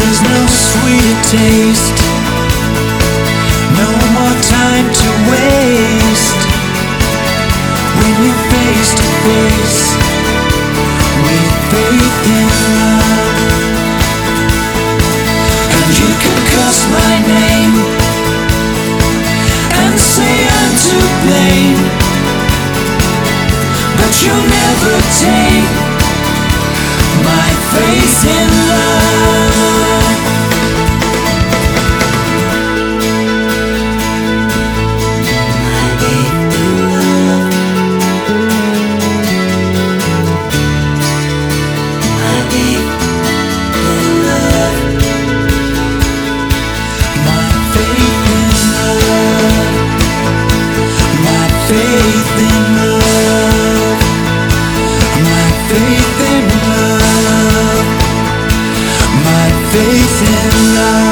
There's no sweeter taste, no more time to waste. When you're face to face with faith in love, and you can curse my name and say I'm to blame, but you'll never take my faith in love. Faith in love, my faith in love, my faith in love.